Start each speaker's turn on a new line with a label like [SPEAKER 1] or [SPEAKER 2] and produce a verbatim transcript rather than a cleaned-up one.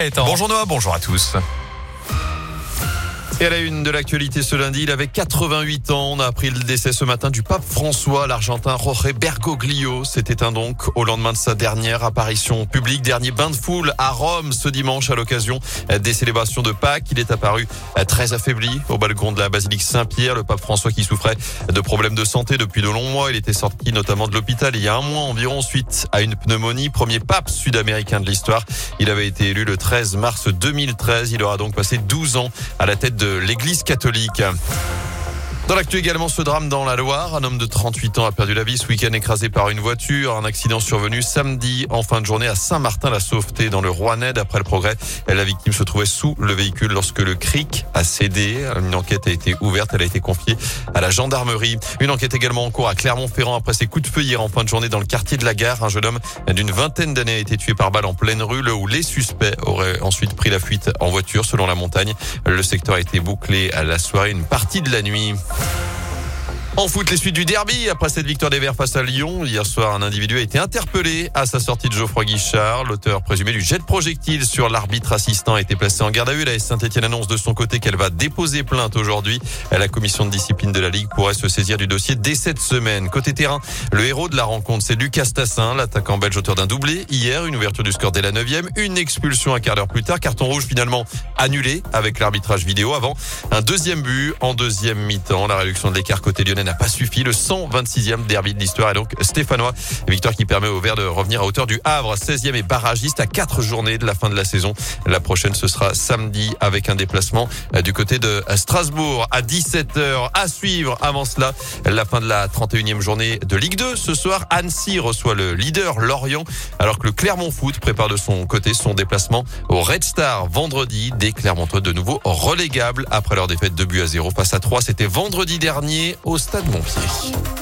[SPEAKER 1] Gaëtan.
[SPEAKER 2] Bonjour Noah, bonjour à tous. Et à la une de l'actualité ce lundi, il avait quatre-vingt-huit ans. On a appris le décès ce matin du pape François, l'Argentin Jorge Bergoglio. S'est éteint donc au lendemain de sa dernière apparition publique, dernier bain de foule à Rome ce dimanche à l'occasion des célébrations de Pâques. Il est apparu très affaibli au balcon de la basilique Saint-Pierre. Le pape François qui souffrait de problèmes de santé depuis de longs mois. Il était sorti notamment de l'hôpital il y a un mois environ suite à une pneumonie. Premier pape sud-américain de l'histoire. Il avait été élu le treize mars deux mille treize. Il aura donc passé douze ans à la tête de l'Église catholique. Dans l'actu également, ce drame dans la Loire. Un homme de trente-huit ans a perdu la vie ce week-end écrasé par une voiture. Un accident survenu samedi en fin de journée à Saint-Martin-la-Sauveté dans le Rouennais. D'après le Progrès, la victime se trouvait sous le véhicule lorsque le cric a cédé. Une enquête a été ouverte. Elle a été confiée à la gendarmerie. Une enquête également en cours à Clermont-Ferrand après ses coups de feu hier en fin de journée dans le quartier de la Gare. Un jeune homme d'une vingtaine d'années a été tué par balle en pleine rue, là où les suspects auraient ensuite pris la fuite en voiture selon la montagne. Le secteur a été bouclé à la soirée, une partie de la nuit. En foot, les suites du derby. Après cette victoire des Verts face à Lyon, hier soir, un individu a été interpellé à sa sortie de Geoffroy Guichard. L'auteur présumé du jet de projectile sur l'arbitre assistant a été placé en garde à vue. La S Saint-Etienne annonce de son côté qu'elle va déposer plainte aujourd'hui. La commission de discipline de la Ligue pourrait se saisir du dossier dès cette semaine. Côté terrain, le héros de la rencontre, c'est Lucas Tassin, l'attaquant belge auteur d'un doublé. Hier, une ouverture du score dès la neuvième, une expulsion un quart d'heure plus tard. Carton rouge finalement annulé avec l'arbitrage vidéo avant un deuxième but en deuxième mi-temps. La réduction de l'écart côté lyonnais n'a pas suffi. Le cent vingt-sixième derby de l'histoire est donc stéphanois. Victoire qui permet aux Verts de revenir à hauteur du Havre, seizième et barragiste à quatre journées de la fin de la saison. La prochaine, ce sera samedi avec un déplacement du côté de Strasbourg à dix-sept heures. À suivre avant cela, la fin de la trente et unième journée de Ligue deux. Ce soir, Annecy reçoit le leader Lorient, alors que le Clermont Foot prépare de son côté son déplacement au Red Star vendredi. Des Clermontois de nouveau relégables après leur défaite de buts à zéro face à trois. C'était vendredi dernier au Stade Montpied.